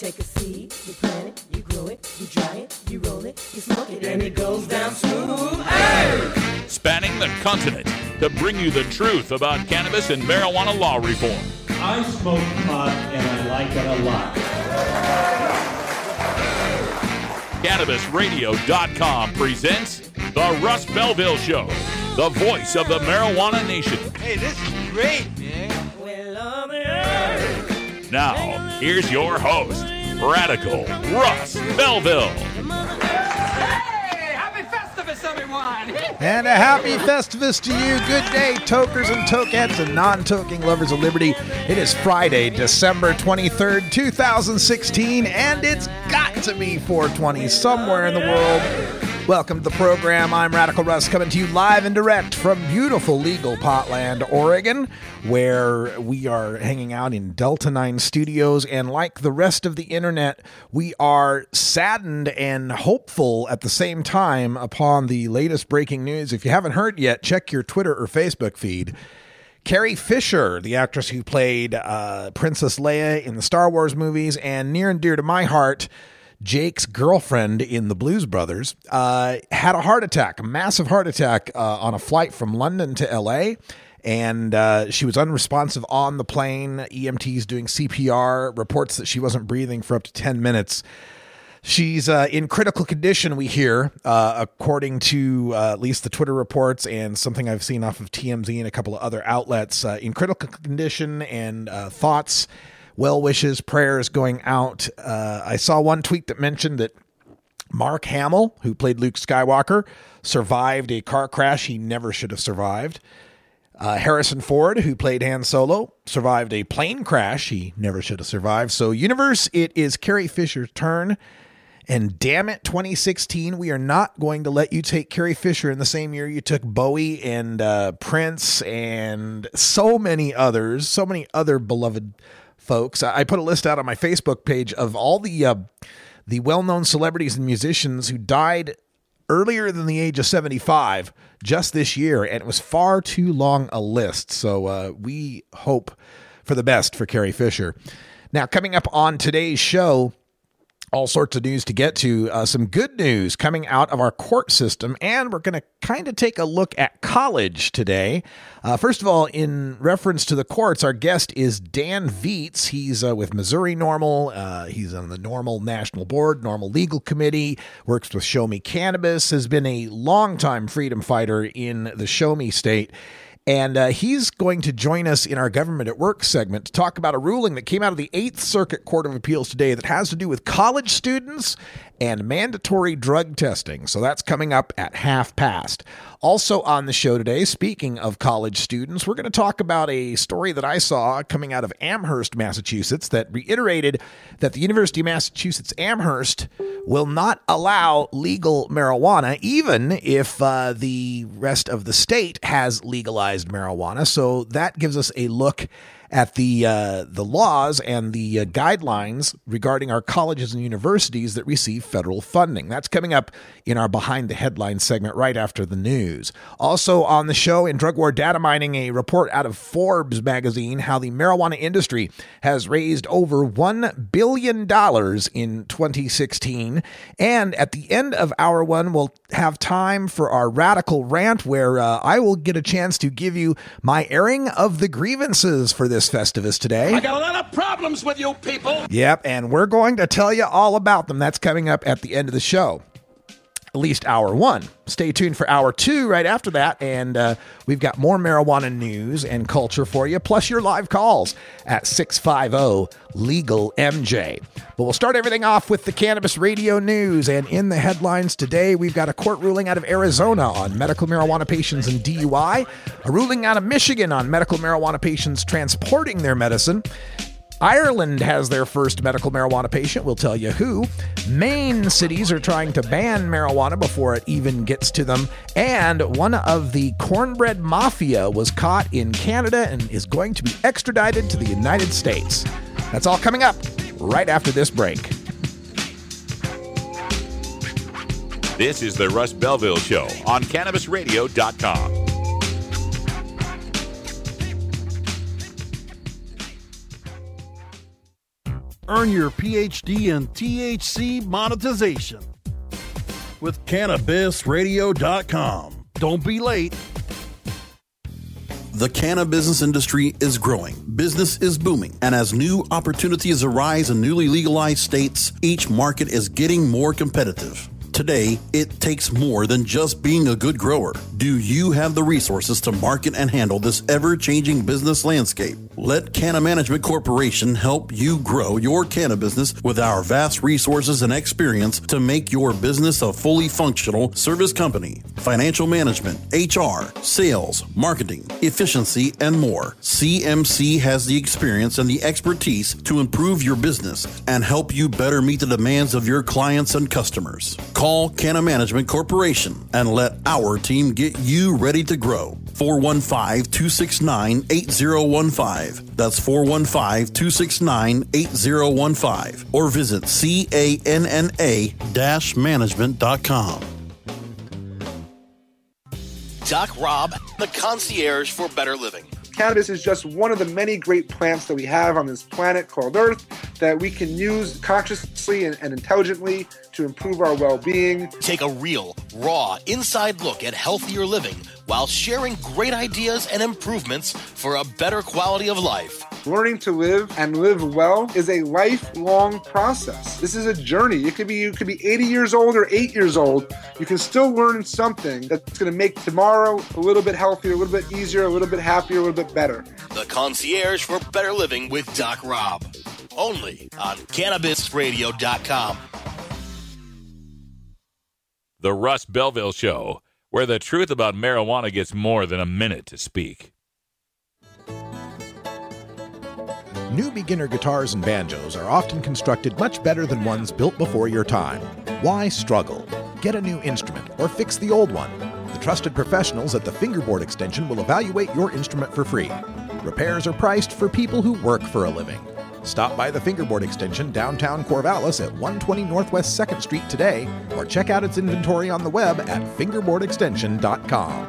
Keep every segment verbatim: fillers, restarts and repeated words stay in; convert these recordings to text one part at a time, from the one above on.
take a seed, you plant it, you grow it, you dry it, you roll it, you smoke it, and it goes down smooth. Hey! Spanning the continent to bring you the truth about cannabis and marijuana law reform. I smoke pot and I like it a lot. Cannabis Radio dot com presents The Russ Belville Show, the voice of the marijuana nation. Hey, this is great, man. Now, here's your host, Radical Russ Belville. Hey, happy Festivus, everyone. And a happy Festivus to you. Good day, tokers and tokettes and non-toking lovers of liberty. It is Friday, December twenty-third, two thousand sixteen, and it's got to be four twenty somewhere in the world. Welcome to the program. I'm Radical Russ, coming to you live and direct from beautiful legal Potland, Oregon, where we are hanging out in Delta nine Studios. And like the rest of the internet, we are saddened and hopeful at the same time upon the latest breaking news. If you haven't heard yet, check your Twitter or Facebook feed. Carrie Fisher, the actress who played uh, Princess Leia in the Star Wars movies, and near and dear to my heart, Jake's girlfriend in the Blues Brothers, uh, had a heart attack, a massive heart attack uh, on a flight from London to L A, and uh, she was unresponsive on the plane. E M Ts doing C P R, reports that she wasn't breathing for up to ten minutes. She's uh, in critical condition, we hear, uh, according to uh, at least the Twitter reports and something I've seen off of T M Z and a couple of other outlets. Uh, in critical condition, and uh, thoughts, well wishes, prayers going out. Uh, I saw one tweet that mentioned that Mark Hamill, who played Luke Skywalker, survived a car crash he never should have survived. Uh, Harrison Ford, who played Han Solo, survived a plane crash he never should have survived. So, universe, it is Carrie Fisher's turn. And damn it, twenty sixteen, we are not going to let you take Carrie Fisher in the same year you took Bowie and uh, Prince and so many others, so many other beloved folks. I put a list out on my Facebook page of all the uh, the well-known celebrities and musicians who died earlier than the age of seventy-five just this year, and it was far too long a list. So uh, we hope for the best for Carrie Fisher. Now, coming up on today's show, all sorts of news to get to. Uh, some good news coming out of our court system, and we're going to kind of take a look at college today. Uh, first of all, in reference to the courts, our guest is Dan Viets. He's uh, with Missouri NORML. Uh, he's on the NORML National Board, NORML Legal Committee, works with Show Me Cannabis, has been a longtime freedom fighter in the Show Me state. And uh, he's going to join us in our Government at Work segment to talk about a ruling that came out of the Eighth Circuit Court of Appeals today that has to do with college students and mandatory drug testing. So that's coming up at half past. Also on the show today, speaking of college students, we're going to talk about a story that I saw coming out of Amherst, Massachusetts, that reiterated that the University of Massachusetts Amherst will not allow legal marijuana, even if uh, the rest of the state has legalized marijuana. So that gives us a look at the uh, the laws and the uh, guidelines regarding our colleges and universities that receive federal funding. That's coming up in our Behind the Headlines segment right after the news. Also on the show, in Drug War Data Mining, a report out of Forbes magazine, how the marijuana industry has raised over one billion dollars in twenty sixteen. And at the end of hour one, we'll have time for our radical rant, where uh, I will get a chance to give you my airing of the grievances for this Festivus today. I got a lot of problems with you people. Yep, and we're going to tell you all about them. That's coming up at the end of the show. At least hour one. Stay tuned for hour two right after that, and uh, we've got more marijuana news and culture for you, plus your live calls at six five zero legal M J. But we'll start everything off with the Cannabis Radio news, and in the headlines today, we've got a court ruling out of Arizona on medical marijuana patients and D U I, a ruling out of Michigan on medical marijuana patients transporting their medicine. Ireland has their first medical marijuana patient. We'll tell you who. Maine cities are trying to ban marijuana before it even gets to them. And one of the cornbread mafia was caught in Canada and is going to be extradited to the United States. That's all coming up right after this break. This is the Russ Belville Show on Cannabis Radio dot com. Earn your P H D in T H C monetization with Cannabis Radio dot com. Don't be late. The cannabis industry is growing, business is booming, and as new opportunities arise in newly legalized states, each market is getting more competitive. Today, it takes more than just being a good grower. Do you have the resources to market and handle this ever-changing business landscape? Let Canna Management Corporation help you grow your canna business with our vast resources and experience to make your business a fully functional service company. Financial management, H R, sales, marketing, efficiency, and more. C M C has the experience and the expertise to improve your business and help you better meet the demands of your clients and customers. Call Canna Management Corporation and let our team get you ready to grow. four one five, two six nine, eight zero one five. That's four one five, two six nine, eight zero one five. Or visit canna dash management dot com. Doc Rob, the concierge for better living. Cannabis is just one of the many great plants that we have on this planet called Earth that we can use consciously and, and intelligently to improve our well-being. Take a real, raw, inside look at healthier living while sharing great ideas and improvements for a better quality of life. Learning to live and live well is a lifelong process. This is a journey. It could be you could be eighty years old or eight years old. You can still learn something that's going to make tomorrow a little bit healthier, a little bit easier, a little bit happier, a little bit better. The Concierge for Better Living with Doc Rob. Only on Cannabis Radio dot com. The Russ Belville Show, where the truth about marijuana gets more than a minute to speak. New beginner guitars and banjos are often constructed much better than ones built before your time. Why struggle? Get a new instrument or fix the old one. The trusted professionals at the Fingerboard Extension will evaluate your instrument for free. Repairs are priced for people who work for a living. Stop by the Fingerboard Extension downtown Corvallis at one twenty Northwest second Street today, or check out its inventory on the web at fingerboard extension dot com.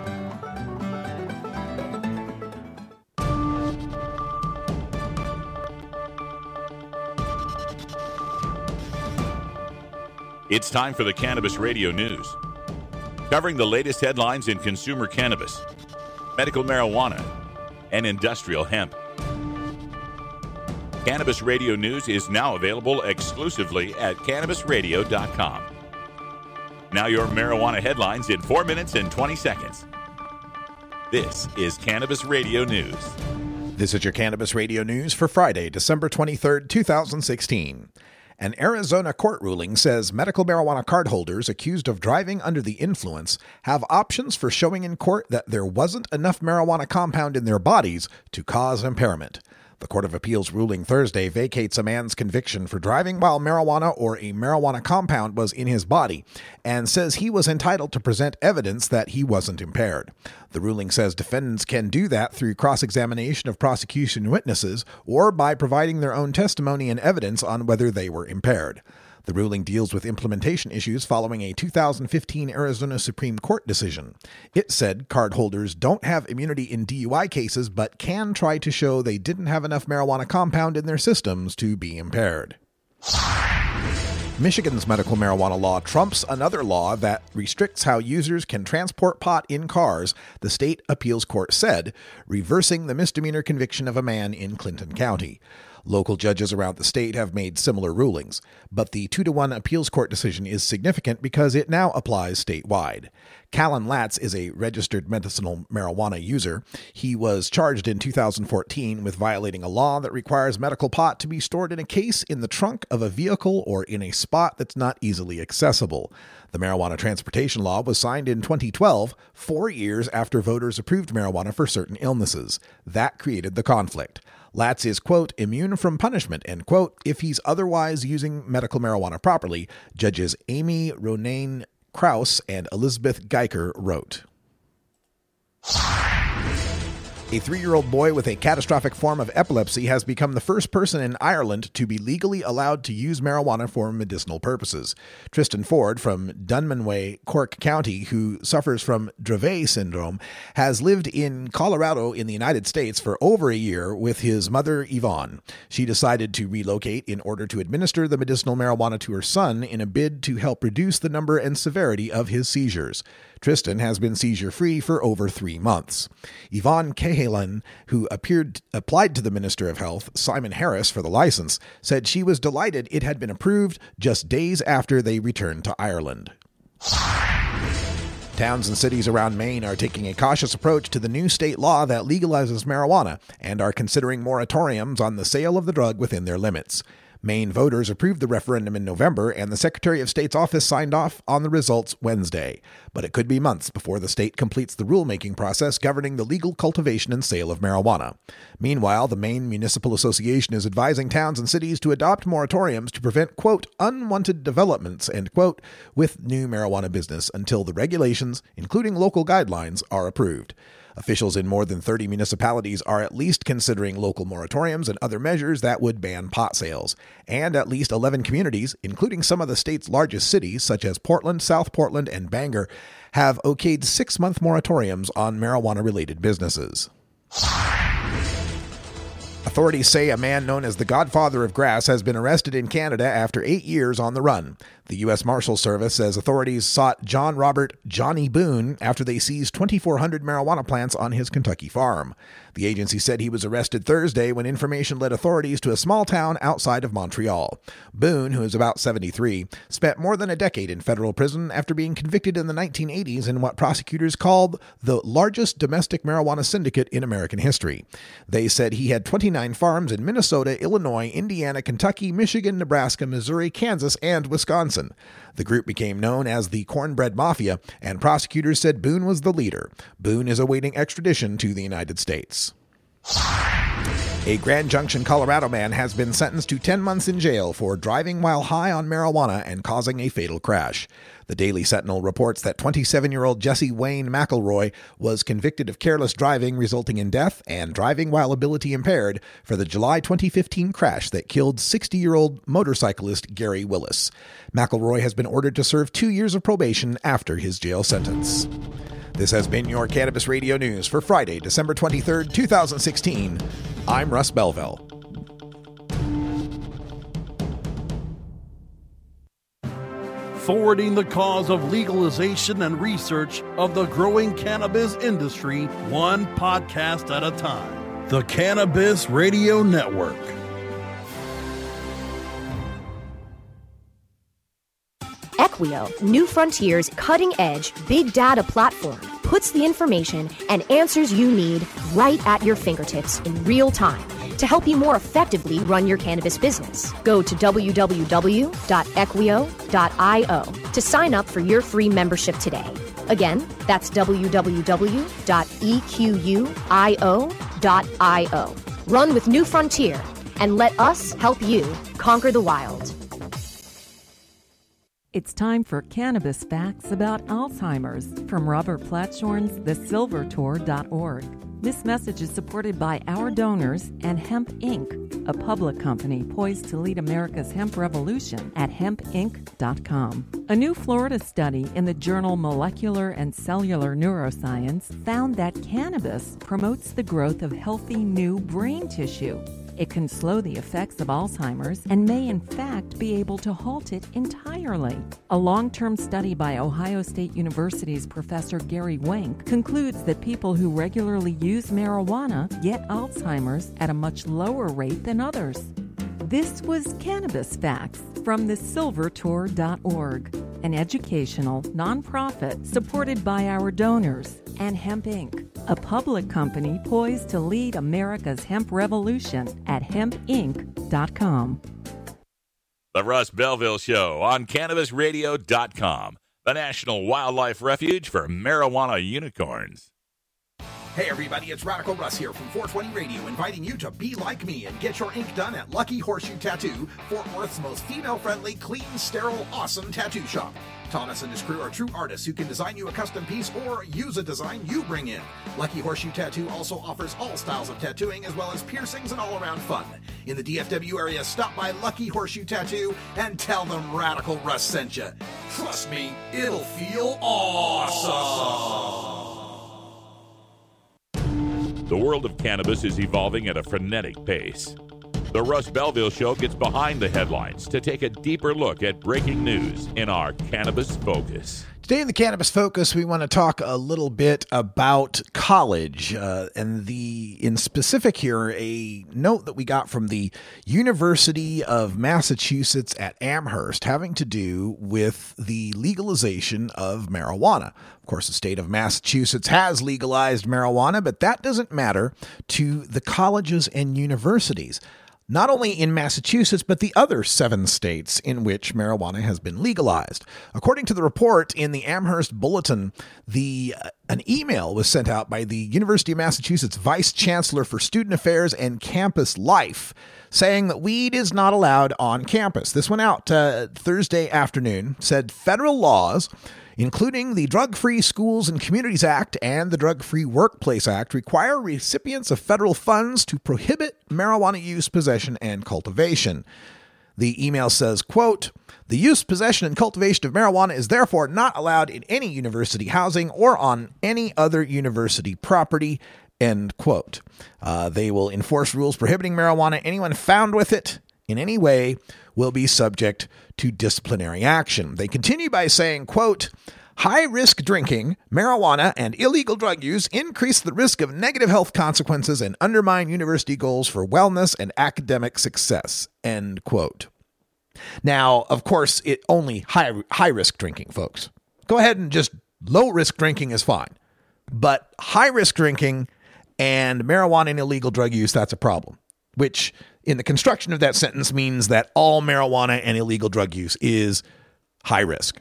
It's time for the Cannabis Radio News, covering the latest headlines in consumer cannabis, medical marijuana, and industrial hemp. Cannabis Radio News is now available exclusively at Cannabis Radio dot com. Now your marijuana headlines in four minutes and twenty seconds. This is Cannabis Radio News. This is your Cannabis Radio News for Friday, December twenty-third, twenty sixteen. An Arizona court ruling says medical marijuana cardholders accused of driving under the influence have options for showing in court that there wasn't enough marijuana compound in their bodies to cause impairment. The Court of Appeals ruling Thursday vacates a man's conviction for driving while marijuana or a marijuana compound was in his body and says he was entitled to present evidence that he wasn't impaired. The ruling says defendants can do that through cross-examination of prosecution witnesses or by providing their own testimony and evidence on whether they were impaired. The ruling deals with implementation issues following a two thousand fifteen Arizona Supreme Court decision. It said cardholders don't have immunity in D U I cases but can try to show they didn't have enough marijuana compound in their systems to be impaired. Michigan's medical marijuana law trumps another law that restricts how users can transport pot in cars, the state appeals court said, reversing the misdemeanor conviction of a man in Clinton County. Local judges around the state have made similar rulings, but the two to one appeals court decision is significant because it now applies statewide. Callan Latz is a registered medicinal marijuana user. He was charged in two thousand fourteen with violating a law that requires medical pot to be stored in a case in the trunk of a vehicle or in a spot that's not easily accessible. The marijuana transportation law was signed in twenty twelve, four years after voters approved marijuana for certain illnesses. That created the conflict. Latz is, quote, immune from punishment, end quote, if he's otherwise using medical marijuana properly, Judges Amy Ronayne Krause and Elizabeth Geiker wrote. A three-year-old boy with a catastrophic form of epilepsy has become the first person in Ireland to be legally allowed to use marijuana for medicinal purposes. Tristan Ford from Dunmanway, Cork County, who suffers from Dravet syndrome, has lived in Colorado in the United States for over a year with his mother, Yvonne. She decided to relocate in order to administer the medicinal marijuana to her son in a bid to help reduce the number and severity of his seizures. Tristan has been seizure-free for over three months. Yvonne Cahalan, who appeared, applied to the Minister of Health, Simon Harris, for the license, said she was delighted it had been approved just days after they returned to Ireland. Towns and cities around Maine are taking a cautious approach to the new state law that legalizes marijuana and are considering moratoriums on the sale of the drug within their limits. Maine voters approved the referendum in November, and the Secretary of State's office signed off on the results Wednesday. But it could be months before the state completes the rulemaking process governing the legal cultivation and sale of marijuana. Meanwhile, the Maine Municipal Association is advising towns and cities to adopt moratoriums to prevent, quote, unwanted developments, end quote, with new marijuana business until the regulations, including local guidelines, are approved. Officials in more than thirty municipalities are at least considering local moratoriums and other measures that would ban pot sales. And at least eleven communities, including some of the state's largest cities, such as Portland, South Portland, and Bangor, have okayed six-month moratoriums on marijuana-related businesses. Authorities say a man known as the Godfather of Grass has been arrested in Canada after eight years on the run. The U S Marshals Service says authorities sought John Robert Johnny Boone after they seized twenty-four hundred marijuana plants on his Kentucky farm. The agency said he was arrested Thursday when information led authorities to a small town outside of Montreal. Boone, who is about seventy-three, spent more than a decade in federal prison after being convicted in the nineteen eighties in what prosecutors called the largest domestic marijuana syndicate in American history. They said he had twenty-nine farms in Minnesota, Illinois, Indiana, Kentucky, Michigan, Nebraska, Missouri, Kansas, and Wisconsin. The group became known as the Cornbread Mafia, and prosecutors said Boone was the leader. Boone is awaiting extradition to the United States. A Grand Junction, Colorado man has been sentenced to ten months in jail for driving while high on marijuana and causing a fatal crash. The Daily Sentinel reports that twenty-seven-year-old Jesse Wayne McElroy was convicted of careless driving resulting in death and driving while ability impaired for the July twenty fifteen crash that killed sixty-year-old motorcyclist Gary Willis. McElroy has been ordered to serve two years of probation after his jail sentence. This has been your Cannabis Radio News for Friday, December twenty-third, twenty sixteen. I'm Russ Belville. Forwarding the cause of legalization and research of the growing cannabis industry, one podcast at a time. The Cannabis Radio Network. Equio, New Frontier's cutting-edge big data platform, puts the information and answers you need right at your fingertips in real time to help you more effectively run your cannabis business. Go to w w w dot equio dot i o to sign up for your free membership today. Again, that's w w w dot equio dot i o. Run with New Frontier and let us help you conquer the wild. It's time for Cannabis Facts about Alzheimer's from Robert Platshorn's the silver tour dot org. This message is supported by our donors and Hemp Incorporated, a public company poised to lead America's hemp revolution at hemp inc dot com. A new Florida study in the journal Molecular and Cellular Neuroscience found that cannabis promotes the growth of healthy new brain tissue. It can slow the effects of Alzheimer's and may in fact be able to halt it entirely. A long-term study by Ohio State University's Professor Gary Wenk concludes that people who regularly use marijuana get Alzheimer's at a much lower rate than others. This was Cannabis Facts from the silver tour dot org, an educational nonprofit supported by our donors and Hemp Incorporated, a public company poised to lead America's hemp revolution at hemp inc dot com. The Russ Belville Show on Cannabis Radio dot com, the national wildlife refuge for marijuana unicorns. Hey everybody, it's Radical Russ here from four twenty Radio, inviting you to be like me and get your ink done at Lucky Horseshoe Tattoo, Fort Worth's most female-friendly, clean, sterile, awesome tattoo shop. Thomas and his crew are true artists who can design you a custom piece or use a design you bring in. Lucky Horseshoe Tattoo also offers all styles of tattooing as well as piercings and all-around fun. In the D F W area, stop by Lucky Horseshoe Tattoo and tell them Radical Russ sent you. Trust me, it'll feel awesome. The world of cannabis is evolving at a frenetic pace. The Russ Belville Show gets behind the headlines to take a deeper look at breaking news in our Cannabis Focus. Today in the Cannabis Focus, we want to talk a little bit about college, uh, and the in specific here, a note that we got from the University of Massachusetts at Amherst having to do with the legalization of marijuana. Of course, the state of Massachusetts has legalized marijuana, but that doesn't matter to the colleges and universities. Not only in Massachusetts, but the other seven states in which marijuana has been legalized. According to the report in the Amherst Bulletin, the uh, an email was sent out by the University of Massachusetts Vice Chancellor for Student Affairs and Campus Life saying that weed is not allowed on campus. This went out uh, Thursday afternoon, said federal laws, including the Drug-Free Schools and Communities Act and the Drug-Free Workplace Act, require recipients of federal funds to prohibit marijuana use, possession, and cultivation. The email says, quote, "The use, possession, and cultivation of marijuana is therefore not allowed in any university housing or on any other university property," end quote. Uh, they will enforce rules prohibiting marijuana. Anyone found with it in any way will be subject to disciplinary action. They continue by saying, quote, "High-risk drinking, marijuana, and illegal drug use increase the risk of negative health consequences and undermine university goals for wellness and academic success," end quote. Now, of course, it only high, high-risk drinking, folks. Go ahead and just low-risk drinking is fine. But high-risk drinking and marijuana and illegal drug use, that's a problem, which in the construction of that sentence means that all marijuana and illegal drug use is high risk.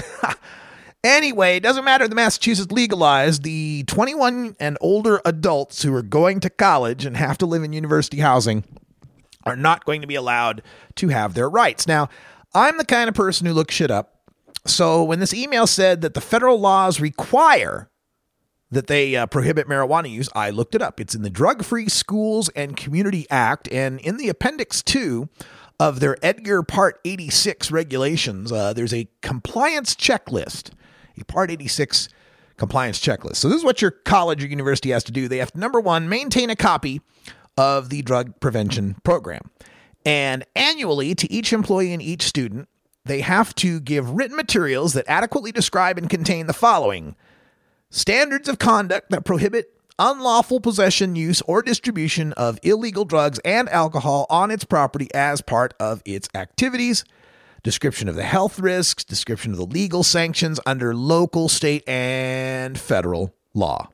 Anyway, it doesn't matter. The Massachusetts legalized the twenty-one and older adults who are going to college and have to live in university housing are not going to be allowed to have their rights. Now, I'm the kind of person who looks shit up. So when this email said that the federal laws require that they uh, prohibit marijuana use, I looked it up. It's in the Drug-Free Schools and Community Act, and in the Appendix two of their Edgar Part eighty-six regulations, uh, there's a compliance checklist, a Part eighty-six compliance checklist. So this is what your college or university has to do. They have to, number one, maintain a copy of the drug prevention program. And annually, to each employee and each student, they have to give written materials that adequately describe and contain the following: standards of conduct that prohibit unlawful possession, use, or distribution of illegal drugs and alcohol on its property as part of its activities, description of the health risks, description of the legal sanctions under local, state, and federal law.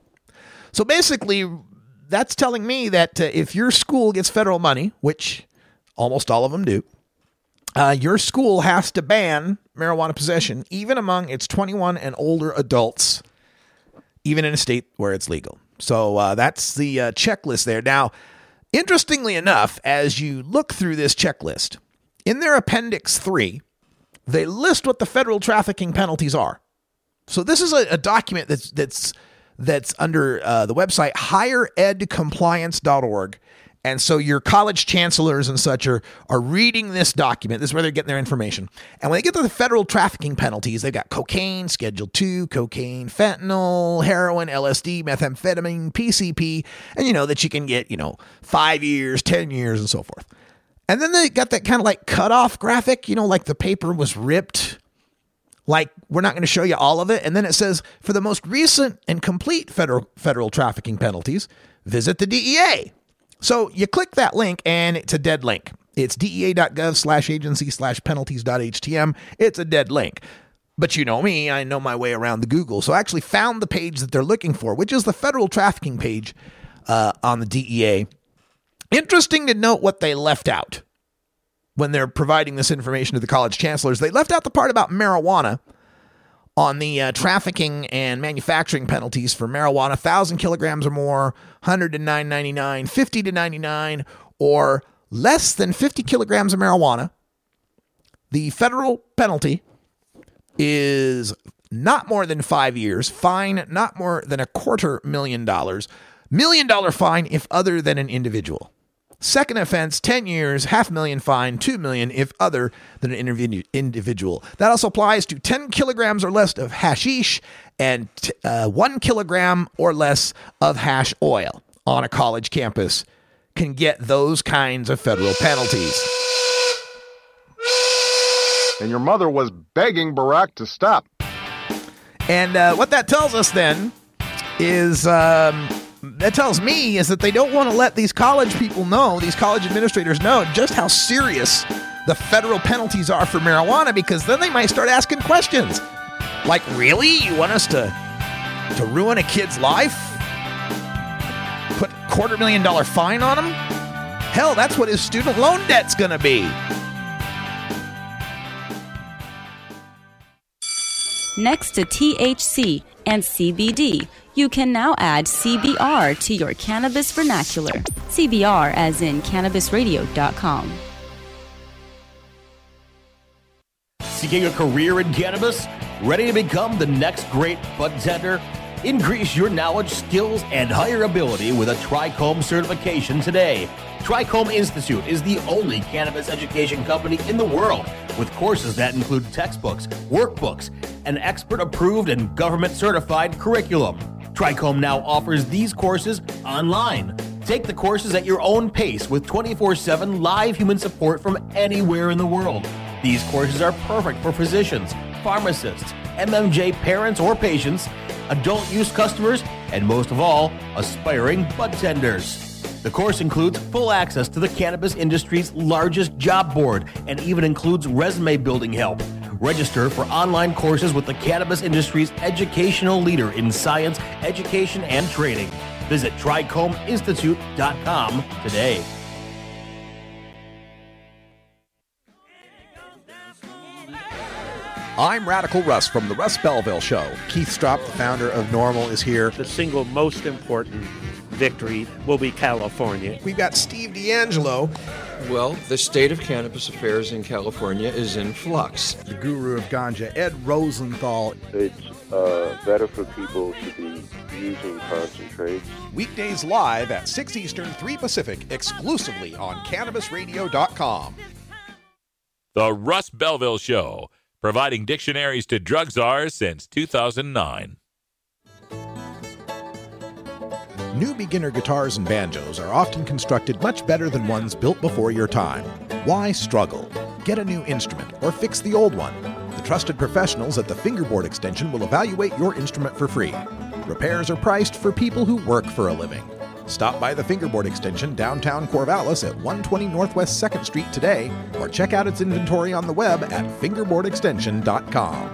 So basically, that's telling me that uh, if your school gets federal money, which almost all of them do, uh, your school has to ban marijuana possession, even among its twenty-one and older adults, even in a state where it's legal. So uh, that's the uh, checklist there. Now, interestingly enough, as you look through this checklist, in their Appendix three, they list what the federal trafficking penalties are. So this is a, a document that's that's that's under uh, the website higher ed compliance dot org. And so your college chancellors and such are, are reading this document. This is where they're getting their information. And when they get to the federal trafficking penalties, they've got cocaine, Schedule two, cocaine, fentanyl, heroin, L S D, methamphetamine, P C P, and you know that you can get, you know, five years, ten years, and so forth. And then they got that kind of like cutoff graphic, you know, like the paper was ripped. Like, we're not going to show you all of it. And then it says, for the most recent and complete federal federal trafficking penalties, visit the D E A. So you click that link and it's a dead link. It's dea.gov slash agency slash penalties.htm. It's a dead link. But you know me, I know my way around the Google. So I actually found the page that they're looking for, which is the federal trafficking page uh, on the D E A. Interesting to note what they left out when they're providing this information to the college chancellors. They left out the part about marijuana on the uh, trafficking and manufacturing penalties for marijuana, one thousand kilograms or more, one hundred to nine ninety-nine, fifty to ninety-nine, or less than fifty kilograms of marijuana. The federal penalty is not more than five years, fine not more than a quarter million dollars, million dollar fine if other than an individual. Second offense, ten years, half million fine, two million if other than an individu- individual. That also applies to ten kilograms or less of hashish and uh, one kilogram or less of hash oil on a college campus can get those kinds of federal penalties. And your mother was begging Barack to stop. And uh, what that tells us then is... Um, That tells me is that they don't want to let these college people know, these college administrators know just how serious the federal penalties are for marijuana, because then they might start asking questions. Like, really? You want us to to ruin a kid's life? Put a quarter million dollar fine on him? Hell, that's what his student loan debt's going to be. Next to T H C and C B D, you can now add C B R to your cannabis vernacular. C B R as in cannabis radio dot com. Seeking a career in cannabis? Ready to become the next great budtender? Increase your knowledge, skills, and higher ability with a Trichome certification today. Trichome Institute is the only cannabis education company in the world with courses that include textbooks, workbooks, an expert-approved and government-certified curriculum. Trichome now offers these courses online. Take the courses at your own pace with twenty-four seven live human support from anywhere in the world. These courses are perfect for physicians, pharmacists, M M J parents or patients, adult use customers, and most of all, aspiring budtenders. The course includes full access to the cannabis industry's largest job board and even includes resume building help. Register for online courses with the cannabis industry's educational leader in science, education, and training. Visit trichome institute dot com today. I'm Radical Russ from the Russ Belville Show. Keith Stroup, the founder of NORML, is here. The single most important victory will be California. We've got Steve D'Angelo. Well, the state of cannabis affairs in California is in flux. The guru of ganja, Ed Rosenthal. It's uh, better for people to be using concentrates. Weekdays live at six Eastern, three Pacific, exclusively on cannabis radio dot com. The Russ Belville Show, providing dictionaries to drug czars since two thousand nine. New beginner guitars and banjos are often constructed much better than ones built before your time. Why struggle? Get a new instrument or fix the old one. The trusted professionals at the Fingerboard Extension will evaluate your instrument for free. Repairs are priced for people who work for a living. Stop by the Fingerboard Extension downtown Corvallis at one twenty Northwest second Street today, or check out its inventory on the web at fingerboard extension dot com.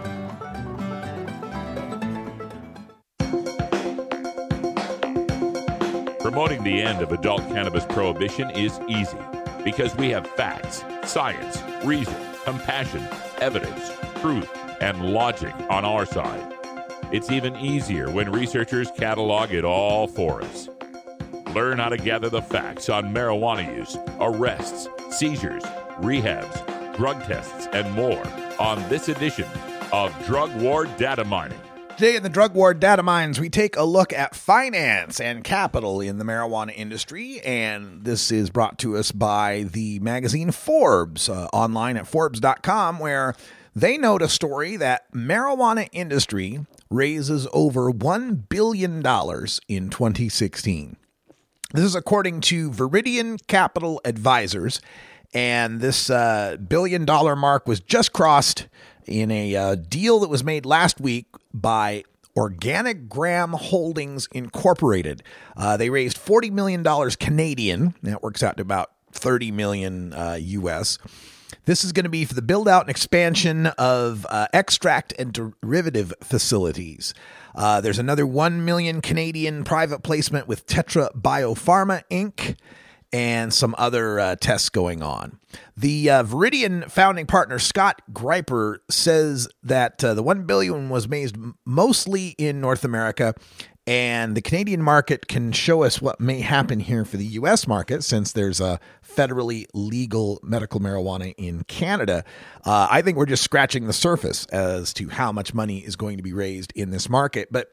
Promoting the end of adult cannabis prohibition is easy because we have facts, science, reason, compassion, evidence, truth, and logic on our side. It's even easier when researchers catalog it all for us. Learn how to gather the facts on marijuana use, arrests, seizures, rehabs, drug tests, and more on this edition of Drug War Data Mining. Today in the Drug War Data Mines, we take a look at finance and capital in the marijuana industry, and this is brought to us by the magazine Forbes, uh, online at forbes dot com, where they note a story that marijuana industry raises over one billion dollars in twenty sixteen. This is according to Viridian Capital Advisors, and this uh, billion-dollar mark was just crossed in a uh, deal that was made last week by Organic Gram Holdings Incorporated. Uh, they raised forty million dollars Canadian. That works out to about thirty million dollars uh, U S. This is going to be for the build-out and expansion of uh, extract and derivative facilities. Uh, there's another one million Canadian private placement with Tetra Biopharma Incorporated. and some other uh, tests going on. The uh, Viridian founding partner, Scott Griper, says that uh, the one billion dollars was made mostly in North America, and the Canadian market can show us what may happen here for the U S market, since there's a federally legal medical marijuana in Canada. Uh, I think we're just scratching the surface as to how much money is going to be raised in this market. But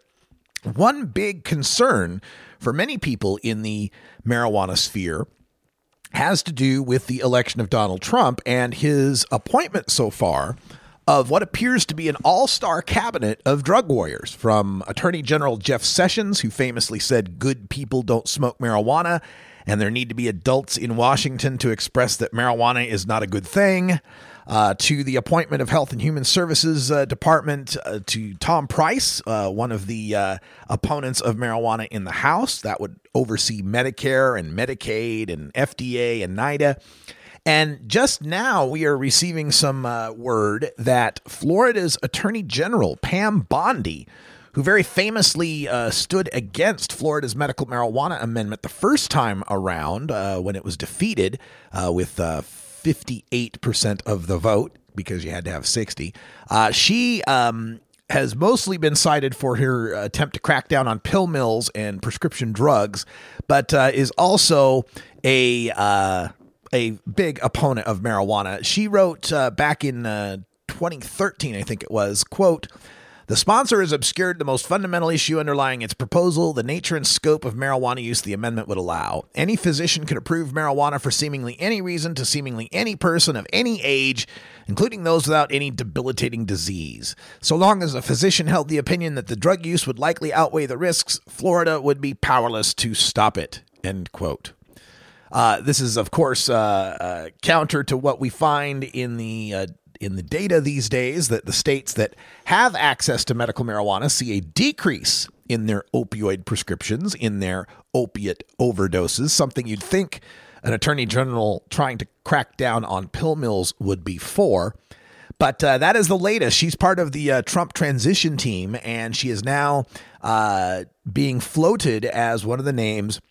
one big concern for many people in the marijuana sphere has to do with the election of Donald Trump and his appointment so far of what appears to be an all-star cabinet of drug warriors, from Attorney General Jeff Sessions, who famously said good people don't smoke marijuana and there need to be adults in Washington to express that marijuana is not a good thing, uh, to the appointment of Health and Human Services uh, Department, uh, to Tom Price, uh, one of the uh, opponents of marijuana in the House that would oversee Medicare and Medicaid and F D A and NIDA. And just now we are receiving some uh, word that Florida's Attorney General, Pam Bondi, who very famously uh, stood against Florida's medical marijuana amendment the first time around uh, when it was defeated uh, with uh, fifty-eight percent of the vote, because you had to have sixty. Uh, she um, has mostly been cited for her attempt to crack down on pill mills and prescription drugs, but uh, is also a... Uh, a big opponent of marijuana. She wrote uh, back in uh, twenty thirteen, I think it was, quote, "The sponsor has obscured the most fundamental issue underlying its proposal, the nature and scope of marijuana use the amendment would allow. Any physician could approve marijuana for seemingly any reason to seemingly any person of any age, including those without any debilitating disease. So long as a physician held the opinion that the drug use would likely outweigh the risks, Florida would be powerless to stop it," end quote. Uh, this is, of course, uh, uh, counter to what we find in the uh, in the data these days, that the states that have access to medical marijuana see a decrease in their opioid prescriptions, in their opiate overdoses, something you'd think an attorney general trying to crack down on pill mills would be for. But uh, that is the latest. She's part of the uh, Trump transition team, and she is now uh, being floated as one of the names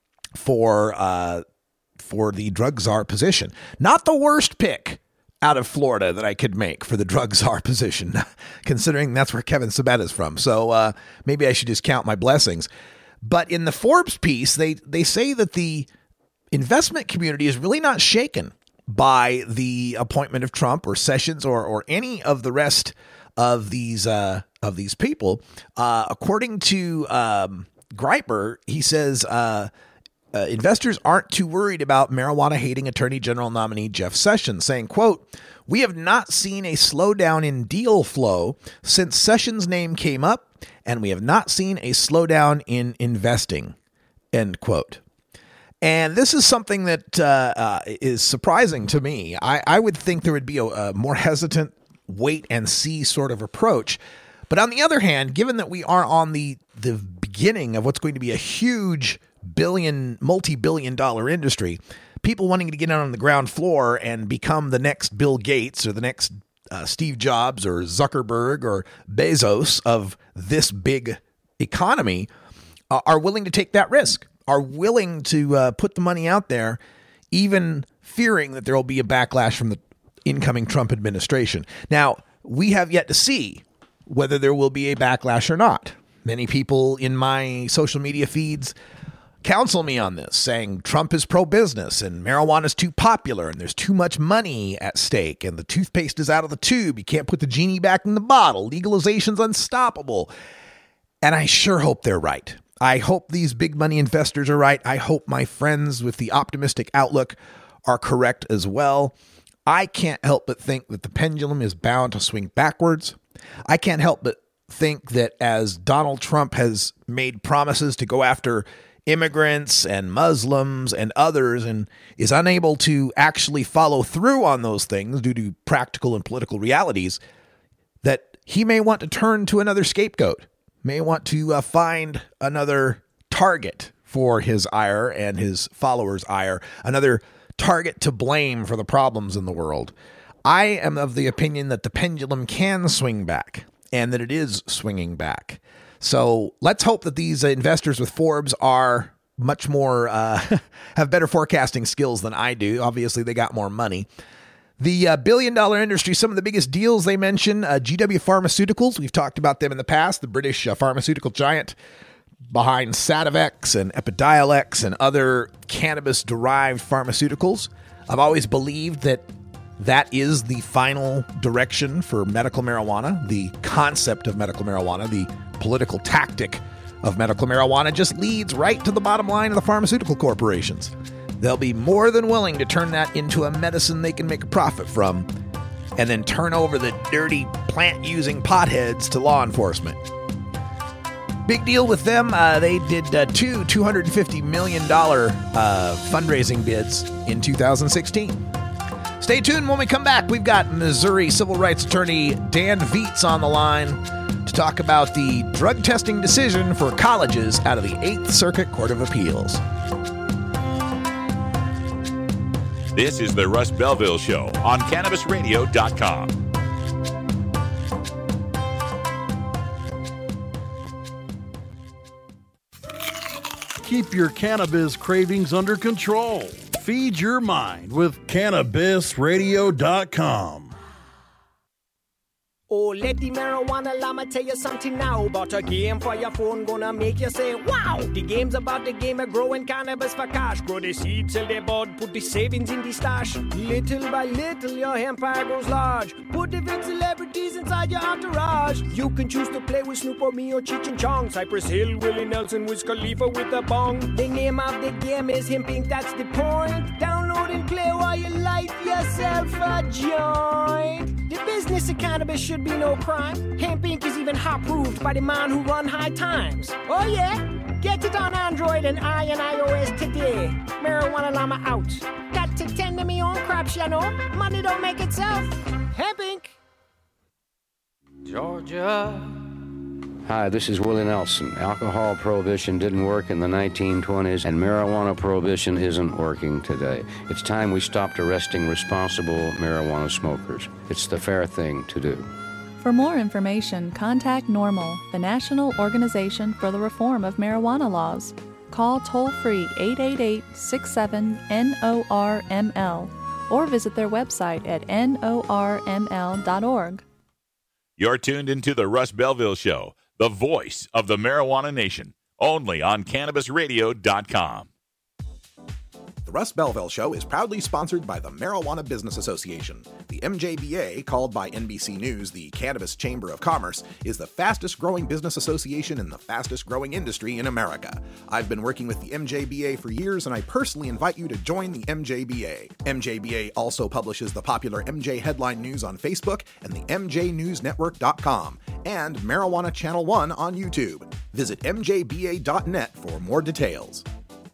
for uh, for the drug czar position. Not the worst pick out of Florida that I could make for the drug czar position, considering that's where Kevin Sabet is from. So uh, maybe I should just count my blessings. But in the Forbes piece, they they say that the investment community is really not shaken by the appointment of Trump or Sessions or or any of the rest of these uh, of these people. Uh, according to um, Griper, he says uh, uh, investors aren't too worried about marijuana-hating Attorney General nominee Jeff Sessions, saying, quote, "We have not seen a slowdown in deal flow since Sessions' name came up, and we have not seen a slowdown in investing," end quote. And this is something that uh, uh, is surprising to me. I, I would think there would be a, a more hesitant wait and see sort of approach. But on the other hand, given that we are on the, the beginning of what's going to be a huge billion, multi-billion dollar industry, people wanting to get out on the ground floor and become the next Bill Gates or the next uh, Steve Jobs or Zuckerberg or Bezos of this big economy uh, are willing to take that risk, are willing to uh, put the money out there, even fearing that there will be a backlash from the incoming Trump administration. Now, we have yet to see whether there will be a backlash or not. Many people in my social media feeds counsel me on this, saying Trump is pro-business and marijuana is too popular and there's too much money at stake and the toothpaste is out of the tube. You can't put the genie back in the bottle. Legalization's unstoppable. And I sure hope they're right. I hope these big money investors are right. I hope my friends with the optimistic outlook are correct as well. I can't help but think that the pendulum is bound to swing backwards. I can't help but think that as Donald Trump has made promises to go after immigrants and Muslims and others and is unable to actually follow through on those things due to practical and political realities, that he may want to turn to another scapegoat, may want to uh, find another target for his ire and his followers' ire, another target to blame for the problems in the world. I am of the opinion that the pendulum can swing back and that it is swinging back. So let's hope that these investors with Forbes are much more, uh, have better forecasting skills than I do. Obviously, they got more money. The uh, billion dollar industry, some of the biggest deals they mention, uh, G W Pharmaceuticals. We've talked about them in the past, the British uh, pharmaceutical giant behind Sativex and Epidiolex and other cannabis-derived pharmaceuticals. I've always believed that that is the final direction for medical marijuana. The concept of medical marijuana, the political tactic of medical marijuana just leads right to the bottom line of the pharmaceutical corporations. They'll be more than willing to turn that into a medicine they can make a profit from and then turn over the dirty plant-using potheads to law enforcement. Big deal with them. Uh, they did uh, two two hundred fifty million dollars uh, fundraising bids in two thousand sixteen. Stay tuned. When we come back, we've got Missouri civil rights attorney Dan Viets on the line to talk about the drug testing decision for colleges out of the Eighth Circuit Court of Appeals. This is the Russ Belville Show on Cannabis Radio dot com. Keep your cannabis cravings under control. Feed your mind with Cannabis Radio dot com. Oh, let the marijuana llama tell you something now about a game for your phone gonna make you say, wow! The game's about the game of growing cannabis for cash. Grow the seed, sell the bud, put the savings in the stash. Little by little, your empire grows large. Put the big celebrities inside your entourage. You can choose to play with Snoop or me or Cheech and Chong. Cypress Hill, Willie Nelson, Wiz Khalifa with a bong. The name of the game is Hemp Inc, that's the point. Download and play while you light yourself a joint. The business of cannabis should be no crime. Hemp Inc is even hot-proofed by the man who run High Times. Oh yeah? Get it on Android and I and iOS today. Marijuana Llama out. Got to tend to me own crops, you know. Money don't make itself. Hemp Inc. Georgia. Hi, this is Willie Nelson. Alcohol prohibition didn't work in the nineteen twenties, and marijuana prohibition isn't working today. It's time we stopped arresting responsible marijuana smokers. It's the fair thing to do. For more information, contact NORML, the National Organization for the Reform of Marijuana Laws. Call toll-free eight eight eight, six seven, N O R M L or visit their website at N O R M L dot org. You're tuned into the Russ Belville Show, the voice of the marijuana nation, only on Cannabis Radio dot com. The Russ Belville Show is proudly sponsored by the Marijuana Business Association. The M J B A, called by N B C News the Cannabis Chamber of Commerce, is the fastest growing business association in the fastest growing industry in America. I've been working with the M J B A for years, and I personally invite you to join the M J B A. M J B A also publishes the popular M J Headline News on Facebook and the M J News Network dot com and Marijuana Channel one on YouTube. Visit M J B A dot net for more details.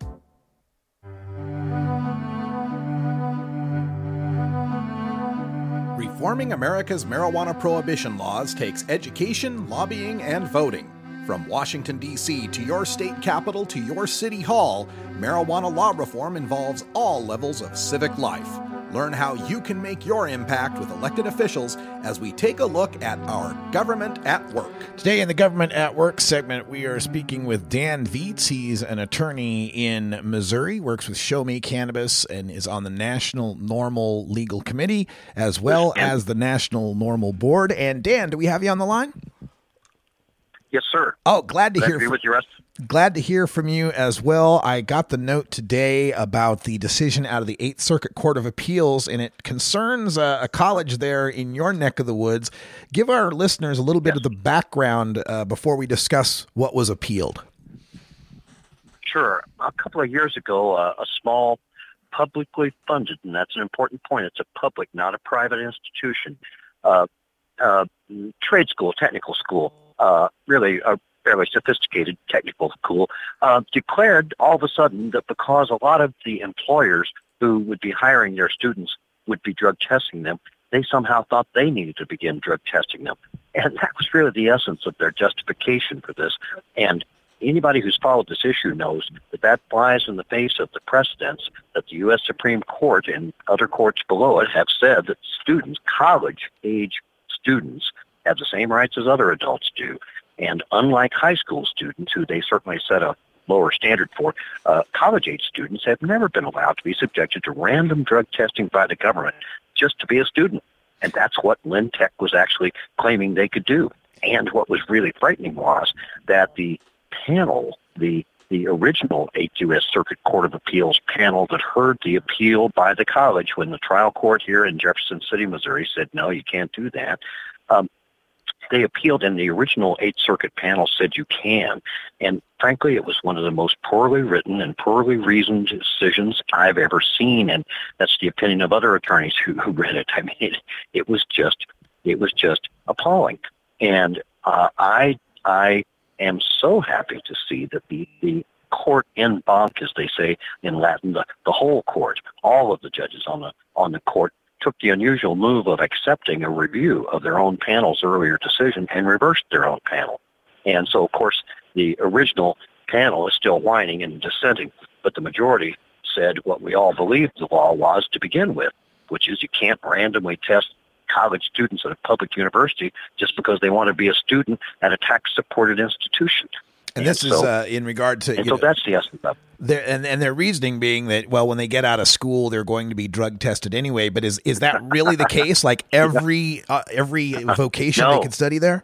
Reforming America's marijuana prohibition laws takes education, lobbying, and voting. From Washington, D C to your state capital to your city hall, marijuana law reform involves all levels of civic life. Learn how you can make your impact with elected officials as we take a look at our government at work. Today in the Government at Work segment, we are speaking with Dan Viets. He's an attorney in Missouri, works with Show Me Cannabis, and is on the National NORML Legal Committee, as well as the National NORML Board. And Dan, do we have you on the line? Yes, sir. Oh, glad to glad hear. To be from, with you, Russ. Glad to hear from you as well. I got the note today about the decision out of the Eighth Circuit Court of Appeals, and it concerns uh, a college there in your neck of the woods. Give our listeners a little bit yes. of the background uh, before we discuss what was appealed. Sure. A couple of years ago, uh, a small publicly funded, and that's an important point, it's a public, not a private institution, uh, uh, trade school, technical school, Uh, really a fairly sophisticated technical school, uh, declared all of a sudden that because a lot of the employers who would be hiring their students would be drug testing them, they somehow thought they needed to begin drug testing them. And that was really the essence of their justification for this. And anybody who's followed this issue knows that that flies in the face of the precedents that the U S Supreme Court and other courts below it have said that students, college-age students, have the same rights as other adults do. And unlike high school students, who they certainly set a lower standard for. Uh, college-age students have never been allowed to be subjected to random drug testing by the government just to be a student. And that's what Lintech was actually claiming they could do. And what was really frightening was that the panel, the the original eighth U S Circuit Court of Appeals panel that heard the appeal by the college when the trial court here in Jefferson City, Missouri said, no, you can't do that. Um, they appealed, and the original Eighth Circuit panel said you can. And frankly, it was one of the most poorly written and poorly reasoned decisions I've ever seen. And that's the opinion of other attorneys who, who read it. I mean, it, it was just, it was just appalling. And uh, I, I am so happy to see that the, the court en banc, as they say in Latin, the, the whole court, all of the judges on the on the court took the unusual move of accepting a review of their own panel's earlier decision and reversed their own panel. And so, of course, the original panel is still whining and dissenting, but the majority said what we all believed the law was to begin with, which is you can't randomly test college students at a public university just because they want to be a student at a tax-supported institution. And, and this so, is uh, in regard to... And you so know, that's the essence of it. Their, and, and their reasoning being that, well, when they get out of school, they're going to be drug tested anyway. But is is that really the case? Like every uh, every vocation no. they can study there?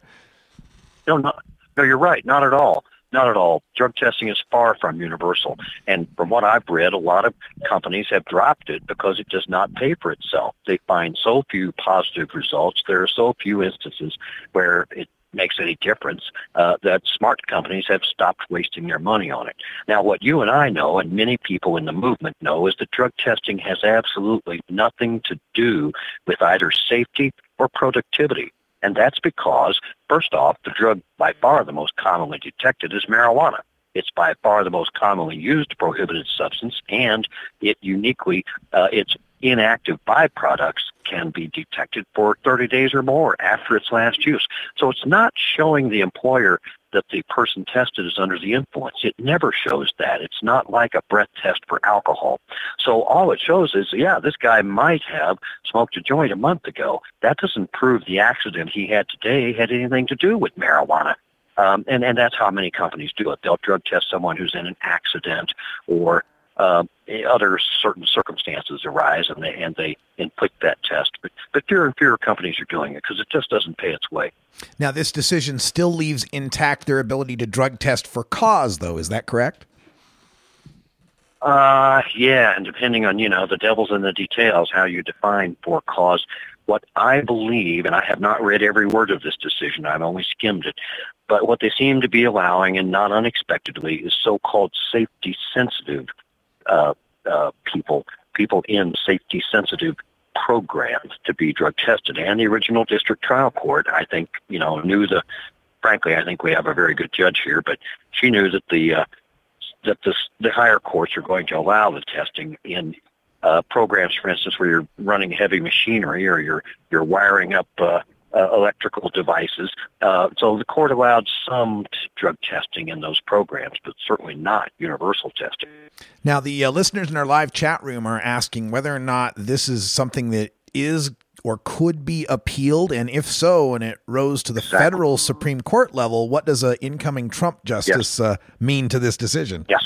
No, no, no, you're right. Not at all. Not at all. Drug testing is far from universal. And from what I've read, a lot of companies have dropped it because it does not pay for itself. They find so few positive results. There are so few instances where it makes any difference uh, that smart companies have stopped wasting their money on it. Now, what you and I know, and many people in the movement know, is that drug testing has absolutely nothing to do with either safety or productivity. And that's because, first off, the drug by far the most commonly detected is marijuana. It's by far the most commonly used prohibited substance, and it uniquely, uh, its inactive byproducts can be detected for thirty days or more after its last use. So it's not showing the employer that the person tested is under the influence. It never shows that. It's not like a breath test for alcohol. So all it shows is, yeah, this guy might have smoked a joint a month ago. That doesn't prove the accident he had today had anything to do with marijuana. Um, and, and that's how many companies do it. They'll drug test someone who's in an accident or uh, other certain circumstances arise, and they and they inflict that test. But, but fewer and fewer companies are doing it because it just doesn't pay its way. Now, this decision still leaves intact their ability to drug test for cause, though. Is that correct? Uh, yeah, and depending on, you know, the devil's in the details, how you define for cause. What I believe, and I have not read every word of this decision, I've only skimmed it, but what they seem to be allowing, and not unexpectedly, is so-called safety-sensitive uh, uh, people, people in safety-sensitive programs to be drug tested. And the original district trial court, I think, you know, knew the, frankly, I think we have a very good judge here, but she knew that the, uh, that the, the higher courts are going to allow the testing in uh, programs, for instance, where you're running heavy machinery or you're, you're wiring up uh, uh, electrical devices. Uh, so the court allowed some t- drug testing in those programs, but certainly not universal testing. Now, the uh, listeners in our live chat room are asking whether or not this is something that is or could be appealed, and if so, and it rose to the exactly. federal Supreme Court level, what does an incoming Trump justice yes. uh, mean to this decision? Yes.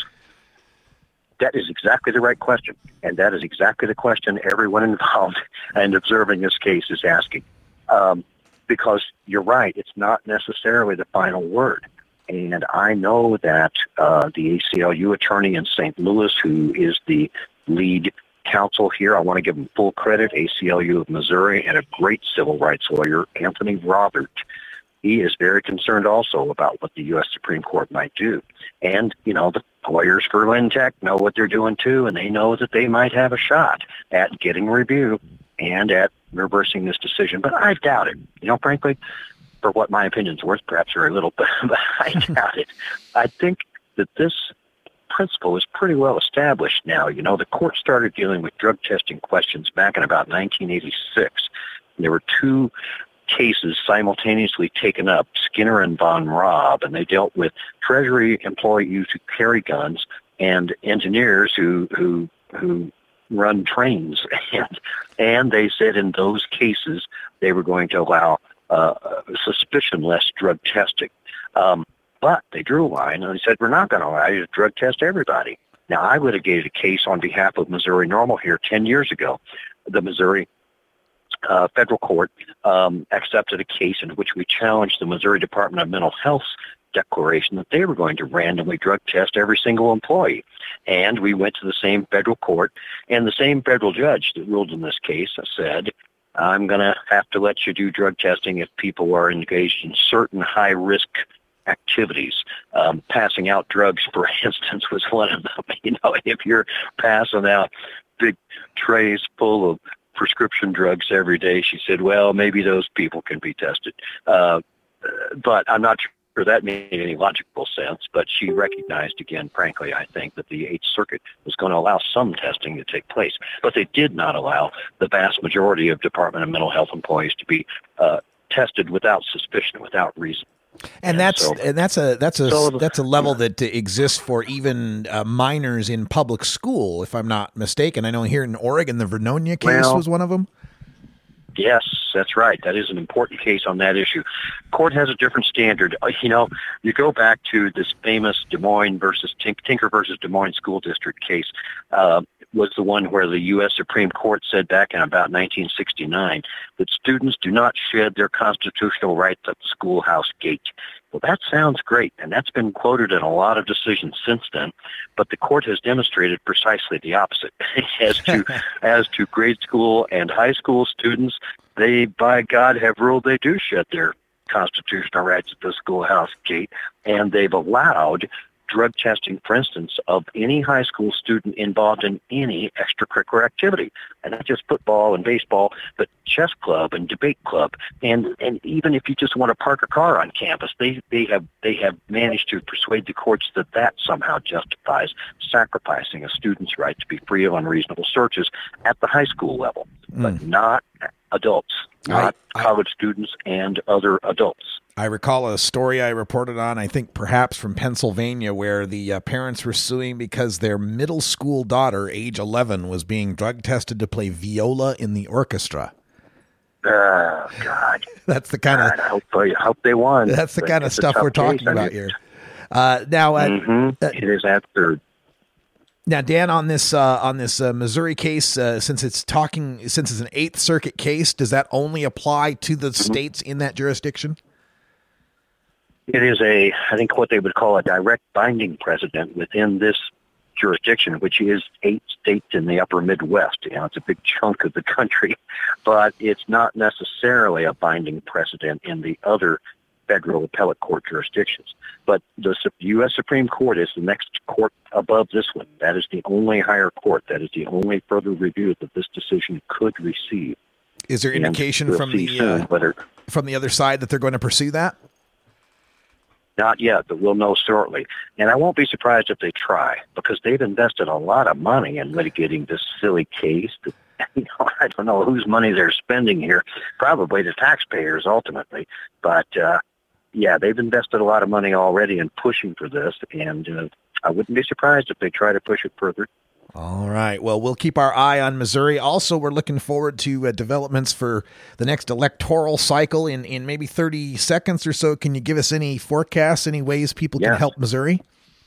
That is exactly the right question, and that is exactly the question everyone involved and observing this case is asking. Um, because you're right, it's not necessarily the final word. And I know that uh, the A C L U attorney in Saint Louis, who is the lead counsel here, I want to give him full credit, A C L U of Missouri, and a great civil rights lawyer, Anthony Robert. He is very concerned also about what the U S Supreme Court might do. And, you know, the lawyers for Lintech know what they're doing too, and they know that they might have a shot at getting review and at reversing this decision. But I doubt it. You know, frankly, for what my opinion's worth, perhaps very little, but, but I doubt it. I think that this principle is pretty well established now. You know, the court started dealing with drug testing questions back in about nineteen eighty-six. And there were two cases simultaneously taken up, Skinner and Von Raab, and they dealt with Treasury employees who carry guns and engineers who who who run trains. And, and they said in those cases they were going to allow uh, suspicion-less drug testing. Um, But they drew a line, and they said, we're not going to allow you to drug test everybody. Now, I litigated a case on behalf of Missouri Normal here ten years ago. The Missouri uh, federal court um, accepted a case in which we challenged the Missouri Department of Mental Health's declaration that they were going to randomly drug test every single employee. And we went to the same federal court, and the same federal judge that ruled in this case said, I'm going to have to let you do drug testing if people are engaged in certain high-risk activities. Um, passing out drugs, for instance, was one of them. You know, if you're passing out big trays full of prescription drugs every day, she said, well, maybe those people can be tested. Uh, but I'm not sure that made any logical sense, but she recognized, again, frankly, I think, that the Eighth Circuit was going to allow some testing to take place. But they did not allow the vast majority of Department of Mental Health employees to be uh, tested without suspicion, without reason. And, and that's so, and that's a that's a so, that's a level that exists for even uh, minors in public school, if I'm not mistaken. I know here in Oregon, the Vernonia case well, was one of them. Yes, that's right. That is an important case on that issue. Court has a different standard. Uh, you know, you go back to this famous Des Moines versus Tink- Tinker versus Des Moines school district case. Uh, was the one where the U S Supreme Court said back in about nineteen sixty-nine that students do not shed their constitutional rights at the schoolhouse gate. Well, that sounds great, and that's been quoted in a lot of decisions since then, but the court has demonstrated precisely the opposite. as to as to grade school and high school students, they, by God, have ruled they do shed their constitutional rights at the schoolhouse gate, and they've allowed drug testing, for instance, of any high school student involved in any extracurricular activity, and not just football and baseball, but chess club and debate club, and and even if you just want to park a car on campus, they they have they have managed to persuade the courts that that somehow justifies sacrificing a student's right to be free of unreasonable searches at the high school level, mm. but not adults, not I, I, college students and other adults. I recall a story I reported on, I think perhaps from Pennsylvania, where the uh, parents were suing because their middle school daughter, age eleven, was being drug tested to play viola in the orchestra. Oh, God. That's the kind God, of... I hope, I hope they won. That's the kind of stuff we're talking case. about I mean, here. Uh, now, uh, mm-hmm. uh, it is absurd. Now, Dan, on this uh, on this uh, Missouri case, uh, since it's talking, since it's an Eighth Circuit case, does that only apply to the mm-hmm. states in that jurisdiction? It is a, I think, what they would call a direct binding precedent within this jurisdiction, which is eight states in the upper Midwest. You know, it's a big chunk of the country, but it's not necessarily a binding precedent in the other federal appellate court jurisdictions. But the U S Supreme Court is the next court above this one. That is the only higher court. That is the only further review that this decision could receive. Is there indication we'll from the uh, whether, from the other side that they're going to pursue that? Not yet, but we'll know shortly. And I won't be surprised if they try, because they've invested a lot of money in litigating this silly case. That, you know, I don't know whose money they're spending here. Probably the taxpayers, ultimately. But, uh, yeah, they've invested a lot of money already in pushing for this, and uh, I wouldn't be surprised if they try to push it further. All right. Well, we'll keep our eye on Missouri. Also, we're looking forward to uh, developments for the next electoral cycle in, in maybe thirty seconds or so. Can you give us any forecasts, any ways people yes. can help Missouri?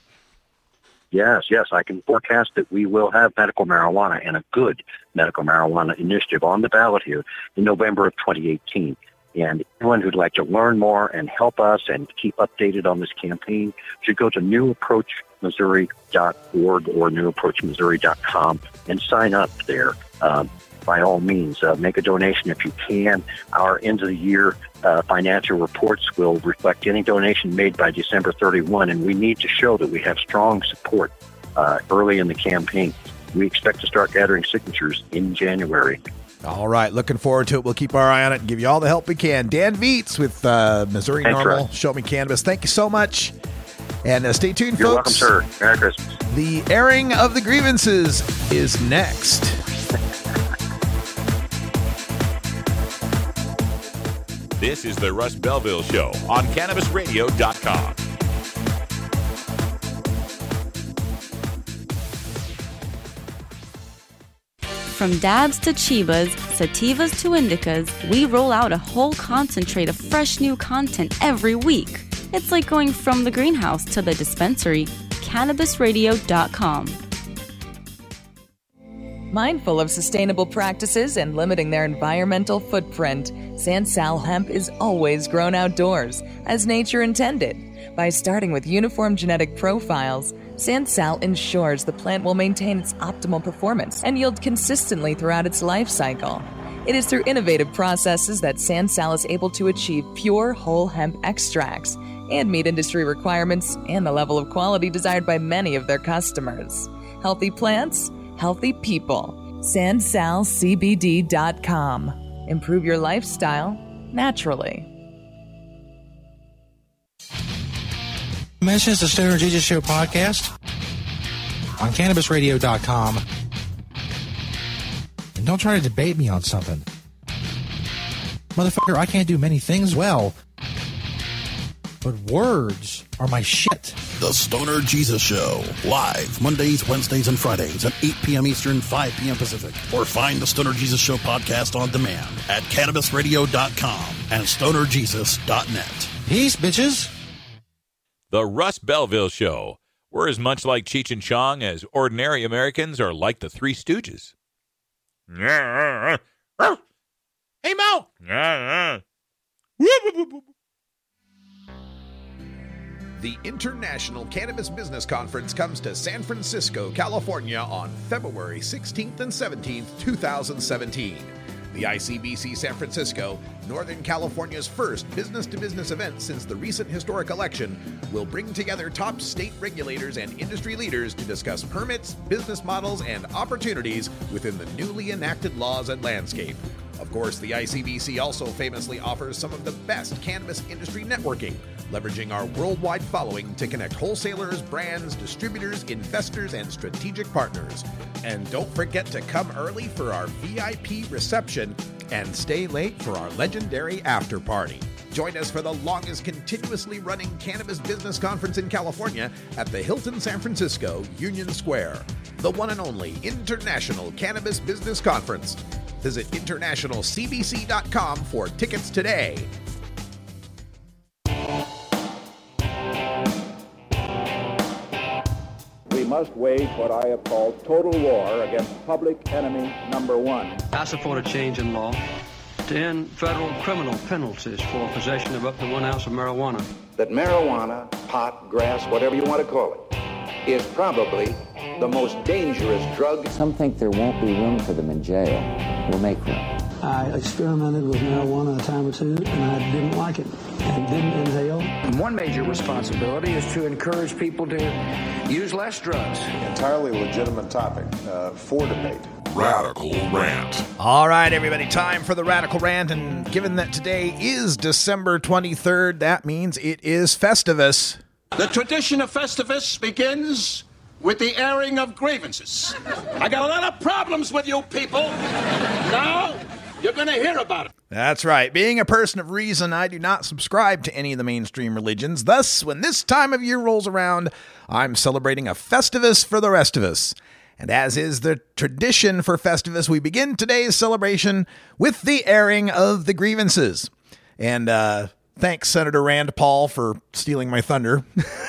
Yes, yes. I can forecast that we will have medical marijuana and a good medical marijuana initiative on the ballot here in November of twenty eighteen. And anyone who'd like to learn more and help us and keep updated on this campaign should go to new approach missouri dot org or new approach missouri dot com and sign up there. Um, by all means, uh, make a donation if you can. Our end of the year uh, financial reports will reflect any donation made by December thirty-first, and we need to show that we have strong support uh, early in the campaign. We expect to start gathering signatures in January. All right. Looking forward to it. We'll keep our eye on it and give you all the help we can. Dan Viets with uh, Missouri Thanks, Normal, Russ. Show Me Cannabis. Thank you so much. And uh, stay tuned, You're folks. welcome, sir. Merry Christmas. The airing of the grievances is next. This is the Russ Belville Show on Cannabis Radio dot com. From dabs to chibas, sativas to indicas, we roll out a whole concentrate of fresh new content every week. It's like going from the greenhouse to the dispensary. cannabis radio dot com. Mindful of sustainable practices and limiting their environmental footprint, Sansal hemp is always grown outdoors, as nature intended. By starting with uniform genetic profiles, Sansal ensures the plant will maintain its optimal performance and yield consistently throughout its life cycle. It is through innovative processes that Sansal is able to achieve pure whole hemp extracts and meet industry requirements and the level of quality desired by many of their customers. Healthy plants, healthy people. Sansal C B D dot com. Improve your lifestyle naturally. Mentions the Stoner Jesus Show podcast on cannabis radio dot com. And don't try to debate me on something. Motherfucker, I can't do many things well, but words are my shit. The Stoner Jesus Show, live Mondays, Wednesdays, and Fridays at eight p.m. Eastern, five p.m. Pacific. Or find the Stoner Jesus Show podcast on demand at cannabis radio dot com and stoner jesus dot net. Peace, bitches. The Russ Belville Show. We're as much like Cheech and Chong as ordinary Americans are like the Three Stooges. Hey, Mo! The International Cannabis Business Conference comes to San Francisco, California on February sixteenth and seventeenth, twenty seventeen. The I C B C San Francisco, Northern California's first business-to-business event since the recent historic election, will bring together top state regulators and industry leaders to discuss permits, business models, and opportunities within the newly enacted laws and landscape. Of course, the I C B C also famously offers some of the best cannabis industry networking, leveraging our worldwide following to connect wholesalers, brands, distributors, investors, and strategic partners. And don't forget to come early for our V I P reception and stay late for our legendary after party. Join us for the longest continuously running cannabis business conference in California at the Hilton San Francisco, Union Square. The one and only International Cannabis Business Conference. Visit international c b c dot com for tickets today. We must wage what I have called total war against public enemy number one. I support a change in law to end federal criminal penalties for possession of up to one ounce of marijuana. That marijuana, pot, grass, whatever you want to call it, is probably the most dangerous drug. Some think there won't be room for them in jail. We'll make room. I experimented with marijuana a time or two, and I didn't like it and didn't inhale. And one major responsibility is to encourage people to use less drugs. Entirely legitimate topic uh, for debate. Radical Rant. All right, everybody, time for the Radical Rant. And given that today is December twenty-third, that means it is Festivus. The tradition of Festivus begins with the airing of grievances. I got a lot of problems with you people. Now, you're going to hear about it. That's right. Being a person of reason, I do not subscribe to any of the mainstream religions. Thus, when this time of year rolls around, I'm celebrating a Festivus for the rest of us. And as is the tradition for Festivus, we begin today's celebration with the airing of the grievances. And uh, thanks, Senator Rand Paul, for stealing my thunder.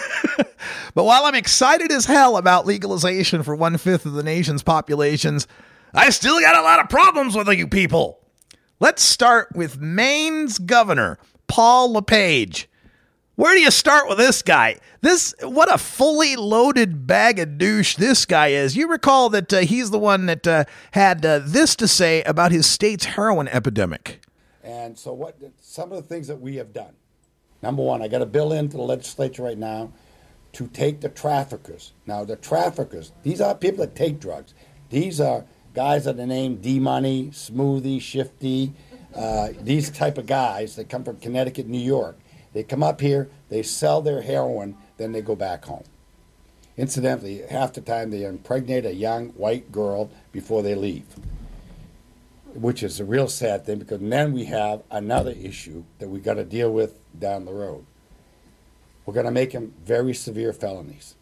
But while I'm excited as hell about legalization for one-fifth of the nation's populations, I still got a lot of problems with you people. Let's start with Maine's governor, Paul LePage. Where do you start with this guy? This, what a fully loaded bag of douche this guy is. You recall that uh, he's the one that uh, had uh, this to say about his state's heroin epidemic. And so what? Some of the things that we have done. Number one, I got a bill into the legislature right now to take the traffickers. Now, the traffickers, these are people that take drugs. These are guys that are named D-Money, Smoothie, Shifty, uh, these type of guys that come from Connecticut, New York. They come up here, they sell their heroin, then they go back home. Incidentally, half the time they impregnate a young white girl before they leave, which is a real sad thing, because then we have another issue that we got to deal with down the road. We're going to make them very severe felonies.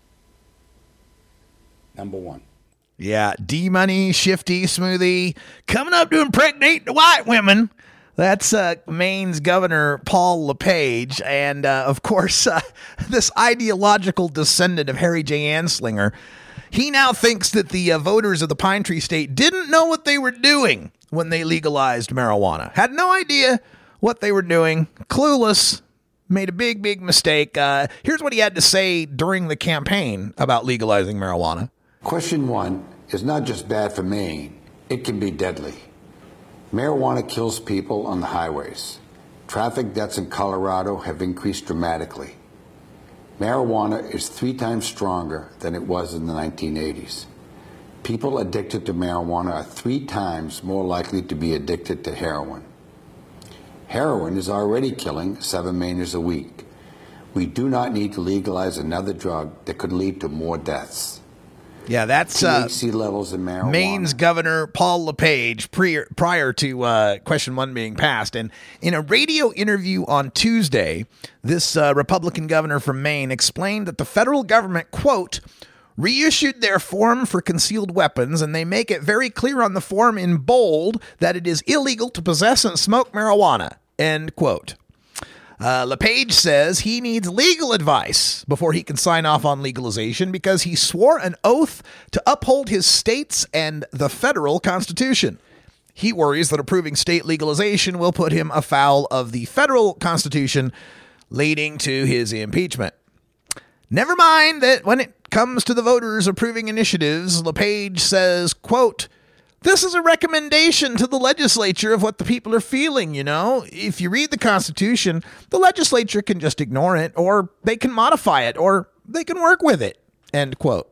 Number one. Yeah, D-Money, Shifty, Smoothie, coming up to impregnate the white women. That's uh, Maine's Governor Paul LePage. And, uh, of course, uh, this ideological descendant of Harry J. Anslinger, he now thinks that the uh, voters of the Pine Tree State didn't know what they were doing when they legalized marijuana. Had no idea what they were doing. Clueless. Made a big, big mistake. Uh, here's what he had to say during the campaign about legalizing marijuana. Question one is not just bad for Maine, it can be deadly. Marijuana kills people on the highways. Traffic deaths in Colorado have increased dramatically. Marijuana is three times stronger than it was in the nineteen eighties. People addicted to marijuana are three times more likely to be addicted to heroin. Heroin is already killing seven Mainers a week. We do not need to legalize another drug that could lead to more deaths. Yeah, that's uh, T H C levels in marijuana. Maine's Governor Paul LePage pre- prior to uh, question one being passed. And in a radio interview on Tuesday, this uh, Republican governor from Maine explained that the federal government, quote, reissued their form for concealed weapons, and they make it very clear on the form in bold that it is illegal to possess and smoke marijuana, end quote. Uh, LePage says he needs legal advice before he can sign off on legalization because he swore an oath to uphold his state's and the federal constitution. He worries that approving state legalization will put him afoul of the federal constitution, leading to his impeachment. Never mind that when it comes to the voters approving initiatives, LePage says, quote, this is a recommendation to the legislature of what the people are feeling, you know. If you read the Constitution, the legislature can just ignore it, or they can modify it, or they can work with it, end quote.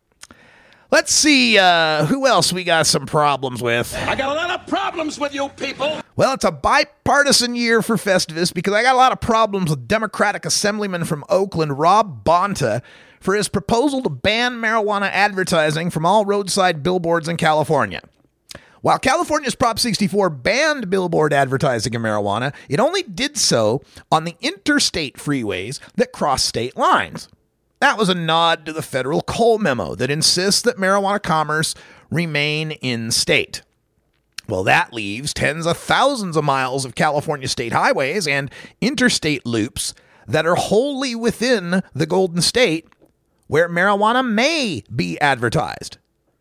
Let's see uh, who else we got some problems with. I got a lot of problems with you people. Well, it's a bipartisan year for Festivus because I got a lot of problems with Democratic Assemblyman from Oakland, Rob Bonta, for his proposal to ban marijuana advertising from all roadside billboards in California. While California's Prop sixty-four banned billboard advertising of marijuana, it only did so on the interstate freeways that cross state lines. That was a nod to the federal Cole memo that insists that marijuana commerce remain in state. Well, that leaves tens of thousands of miles of California state highways and interstate loops that are wholly within the Golden State where marijuana may be advertised.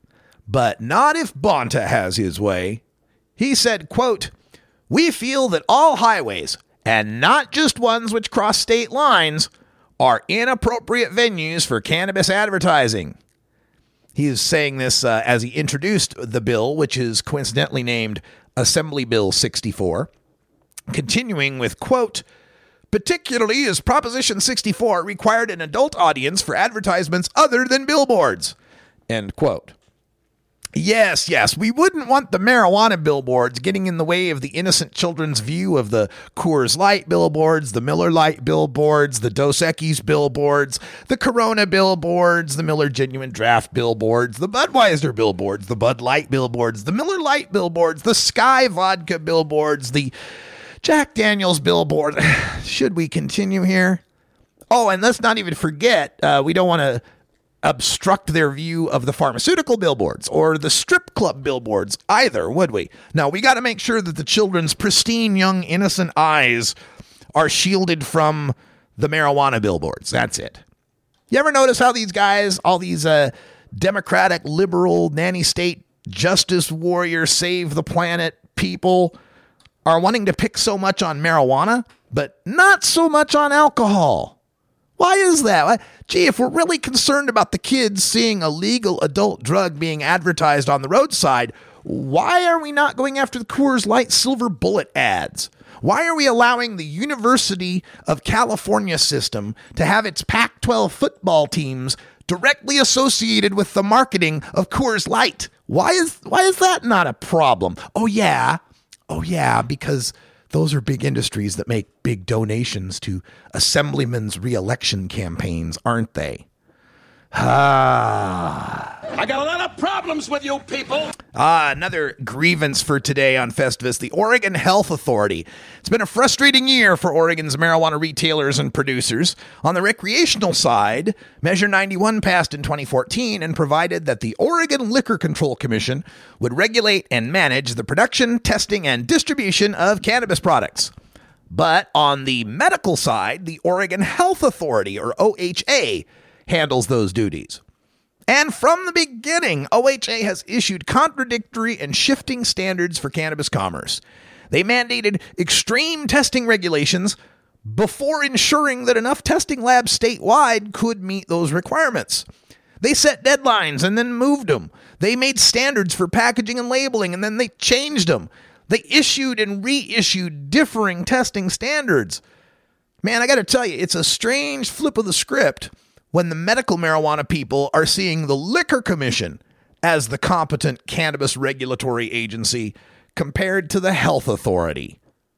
But not if Bonta has his way. He said, quote, we feel that all highways, and not just ones which cross state lines, are inappropriate venues for cannabis advertising. He is saying this uh, as he introduced the bill, which is coincidentally named Assembly Bill sixty-four, continuing with, quote, particularly as Proposition sixty-four required an adult audience for advertisements other than billboards, end quote. Yes, yes, we wouldn't want the marijuana billboards getting in the way of the innocent children's view of the Coors Light billboards, the Miller Lite billboards, the Dos Equis billboards, the Corona billboards, the Miller Genuine Draft billboards, the Budweiser billboards, the Bud Light billboards, the Miller Lite billboards, the Sky Vodka billboards, the Jack Daniels billboard. Should we continue here? Oh, and let's not even forget, uh, we don't want to obstruct their view of the pharmaceutical billboards or the strip club billboards either, would we? No, we got to make sure that the children's pristine, young, innocent eyes are shielded from the marijuana billboards. That's it. You ever notice how these guys, all these uh, Democratic, liberal, nanny state, justice warrior, save the planet people are wanting to pick so much on marijuana, but not so much on alcohol? Why is that? Gee, if we're really concerned about the kids seeing a legal adult drug being advertised on the roadside, why are we not going after the Coors Light Silver Bullet ads? Why are we allowing the University of California system to have its Pac twelve football teams directly associated with the marketing of Coors Light? Why is why is that not a problem? Oh, yeah. Oh, yeah, because those are big industries that make big donations to assemblymen's re-election campaigns, aren't they? Ah. I got a lot of problems with you people. Ah, another grievance for today on Festivus, the Oregon Health Authority. It's been a frustrating year for Oregon's marijuana retailers and producers. On the recreational side, Measure ninety-one passed in twenty fourteen and provided that the Oregon Liquor Control Commission would regulate and manage the production, testing, and distribution of cannabis products. But on the medical side, the Oregon Health Authority, or O H A, handles those duties. And from the beginning, O H A has issued contradictory and shifting standards for cannabis commerce. They mandated extreme testing regulations before ensuring that enough testing labs statewide could meet those requirements. They set deadlines and then moved them. They made standards for packaging and labeling and then they changed them. They issued and reissued differing testing standards. Man, I got to tell you, it's a strange flip of the script when the medical marijuana people are seeing the Liquor Commission as the competent cannabis regulatory agency compared to the Health Authority.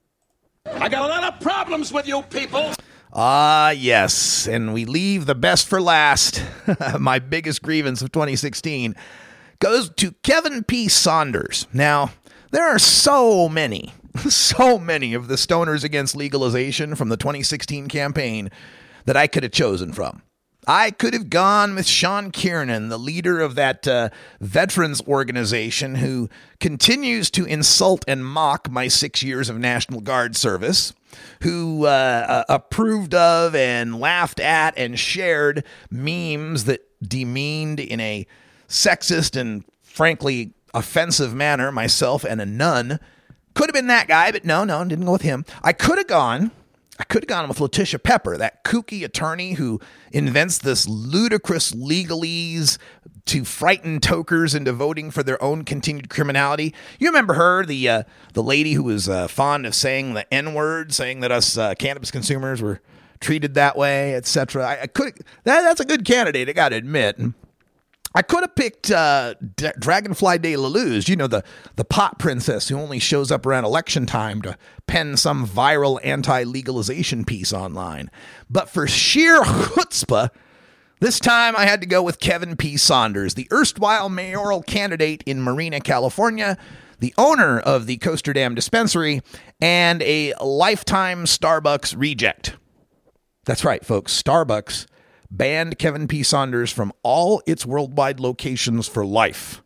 I got a lot of problems with you people. Ah, yes, and we leave the best for last. My biggest grievance of twenty sixteen goes to Kevin P. Saunders. Now, there are so many, so many of the stoners against legalization from the twenty sixteen campaign that I could have chosen from. I could have gone with Sean Kiernan, the leader of that uh, veterans organization who continues to insult and mock my six years of National Guard service, who uh, uh, approved of and laughed at and shared memes that demeaned in a sexist and frankly offensive manner myself and a nun. Could have been that guy, but no, no, didn't go with him. I could have gone... I could have gone with Letitia Pepper, that kooky attorney who invents this ludicrous legalese to frighten tokers into voting for their own continued criminality. You remember her, the uh, the lady who was uh, fond of saying the N-word, saying that us uh, cannabis consumers were treated that way, et cetera. I, I could that, that's a good candidate, I got to admit. I could have picked uh, D- Dragonfly de la Luz, you know, the, the pot princess who only shows up around election time to pen some viral anti-legalization piece online. But for sheer chutzpah, this time I had to go with Kevin P. Saunders, the erstwhile mayoral candidate in Marina, California, the owner of the Coaster Dam dispensary, and a lifetime Starbucks reject. That's right, folks, Starbucks banned Kevin P. Saunders from all its worldwide locations for life.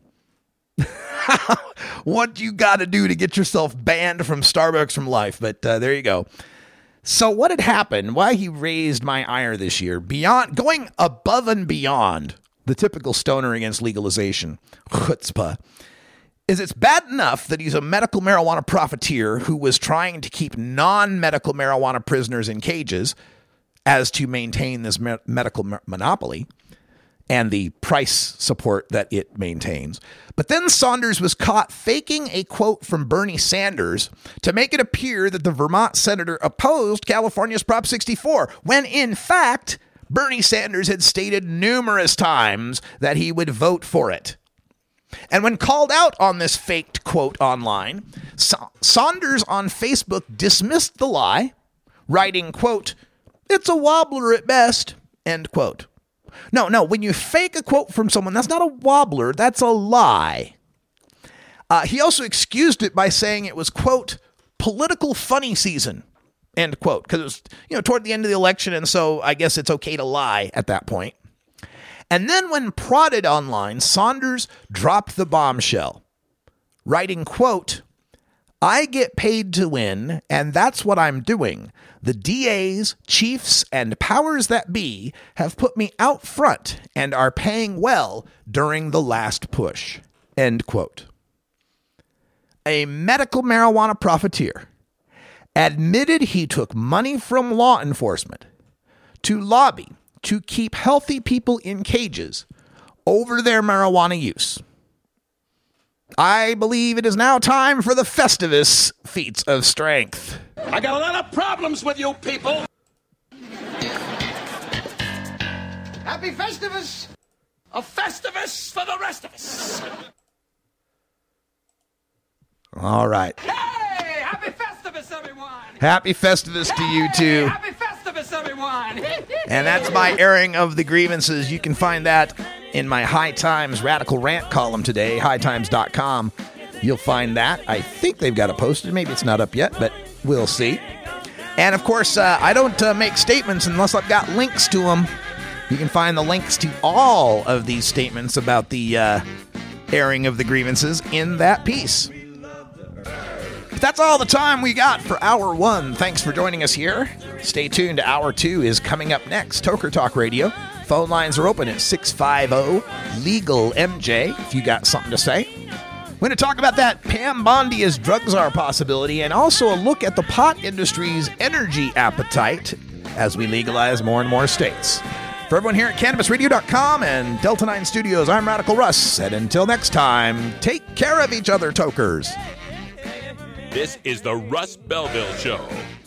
What you got to do to get yourself banned from Starbucks from life? But uh, there you go. So what had happened, why he raised my ire this year, beyond going above and beyond the typical stoner against legalization, chutzpah, is it's bad enough that he's a medical marijuana profiteer who was trying to keep non-medical marijuana prisoners in cages as to maintain this me- medical m- monopoly and the price support that it maintains. But then Saunders was caught faking a quote from Bernie Sanders to make it appear that the Vermont senator opposed California's Prop sixty-four, when in fact, Bernie Sanders had stated numerous times that he would vote for it. And when called out on this faked quote online, Sa- Saunders on Facebook dismissed the lie, writing, quote, "It's a wobbler at best," end quote. No, no, when you fake a quote from someone, that's not a wobbler, that's a lie. Uh, he also excused it by saying it was, quote, political funny season, end quote, because it was, you know, toward the end of the election, and so I guess it's okay to lie at that point. And then when prodded online, Saunders dropped the bombshell, writing, quote, "I get paid to win, and that's what I'm doing. The D As, chiefs, and powers that be have put me out front and are paying well during the last push," end quote. A medical marijuana profiteer admitted he took money from law enforcement to lobby to keep healthy people in cages over their marijuana use. I believe it is now time for the Festivus feats of strength. I got a lot of problems with you people. Happy Festivus! A Festivus for the rest of us. All right. Hey! Happy Festivus, everyone! Happy Festivus to you too. Happy Festivus, everyone! everyone. And that's my airing of the grievances. You can find that in my High Times Radical Rant column today, high times dot com. You'll find that. I think they've got it posted. Maybe it's not up yet, but we'll see. And, of course, uh, I don't uh, make statements unless I've got links to them. You can find the links to all of these statements about the uh, airing of the grievances in that piece. But that's all the time we got for Hour one. Thanks for joining us here. Stay tuned. Hour two is coming up next. Toker Talk Radio. Phone lines are open at six five zero, legal M J if you got something to say. We're going to talk about that Pam Bondi as drug czar possibility and also a look at the pot industry's energy appetite as we legalize more and more states. For everyone here at Cannabis Radio dot com and Delta nine Studios, I'm Radical Russ. And until next time, take care of each other, tokers. This is the Russ Belville Show.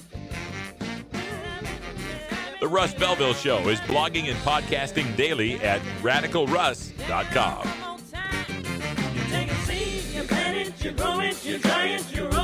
The Russ Belville Show is blogging and podcasting daily at radical russ dot com. You take a seed, you plant it, you grow it, you dry it, you roll